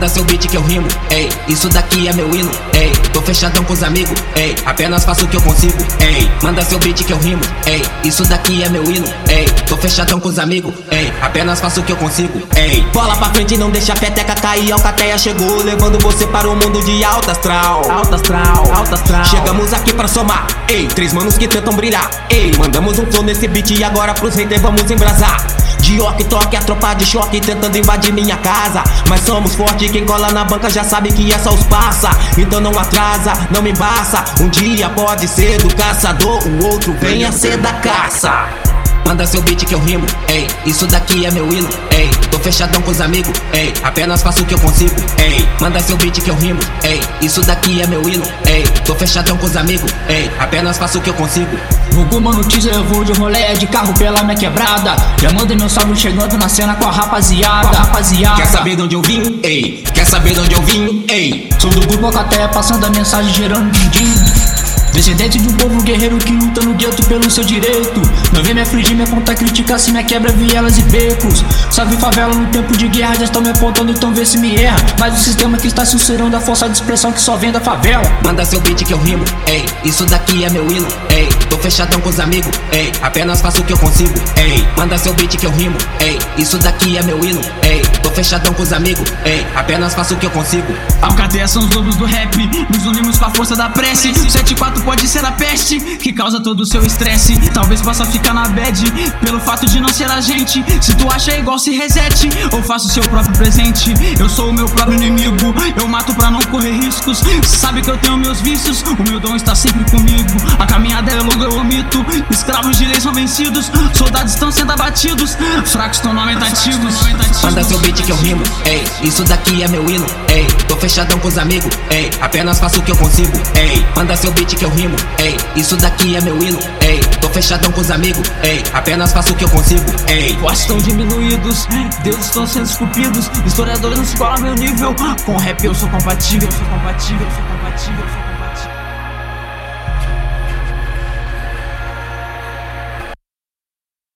Manda seu beat que eu rimo, ei, isso daqui é meu hino, ei, tô fechadão com os amigos, ei, apenas faço o que eu consigo, ei, manda seu beat que eu rimo, ei, isso daqui é meu hino, ei, tô fechadão com os amigos, ei, apenas faço o que eu consigo, ei. Bola pra frente, não deixa a peteca cair, Alcateia chegou, levando você para o mundo de alta astral. Alta astral, alta astral. Chegamos aqui pra somar, ei, três manos que tentam brilhar, ei, mandamos um flow nesse beat e agora pros haters vamos embrasar. De orc, toque, a tropa de choque tentando invadir minha casa, mas somos fortes, quem cola na banca já sabe que é só os passa. Então não atrasa, não me embaça, um dia pode ser do caçador, o outro venha ser da caça. Manda seu beat que eu rimo, ei, isso daqui é meu hino, ei, tô fechadão com os amigos, ei, apenas faço o que eu consigo, ei, manda seu beat que eu rimo, ei, isso daqui é meu hino, ei, tô fechadão com os amigos, ei, apenas faço o que eu consigo. Alguma notícia eu vou de rolê de carro pela minha quebrada, já mandei meu salve chegando na cena com a rapaziada, Quer saber de onde eu vim? Ei, quer saber de onde eu vim? Ei, sou do grupo Alcateia passando a mensagem gerando din-din. Descendente de um povo guerreiro que luta no gueto pelo seu direito. Não vem me afligir, me apontar, criticar se me quebra vielas e becos. Salve favela no tempo de guerra, já estão me apontando, então vê se me erra. Mas o sistema que está censurando a força de expressão que só vem da favela. Manda seu beat que eu rimo, ei, isso daqui é meu hino, ei, tô fechadão com os amigos, ei, apenas faço o que eu consigo, ei, manda seu beat que eu rimo, ei, isso daqui é meu hino, ei, tô fechadão com os amigos, ei, apenas faço o que eu consigo. Alcateia são os lobos do rap, nos unimos com a força da prece. 74 pode ser a peste que causa todo o seu estresse. Talvez possa ficar na bad pelo fato de não ser a gente. Se tu acha igual, se resete ou faça o seu próprio presente. Eu sou o meu próprio inimigo, eu mato pra não correr riscos. Sabe que eu tenho meus vícios, o meu dom está sempre comigo. A caminhada é longa, eu omito, escravos de lei são vencidos, soldados estão sendo abatidos, fracos estão lamentativos. Manda seu beat que eu rimo, ei, isso daqui é meu hino, ei, tô fechadão com os amigos, ei, apenas faço o que eu consigo, ei, manda seu beat que eu rimo, ei, isso daqui é meu hino, ei, tô fechadão com os amigos, ei, apenas faço o que eu consigo, ei. Fortes estão diminuídos, deuses estão sendo esculpidos, historiadores não se colam ao meu nível. Com rap eu sou compatível, eu sou compatível, eu sou compatível, eu sou compatível.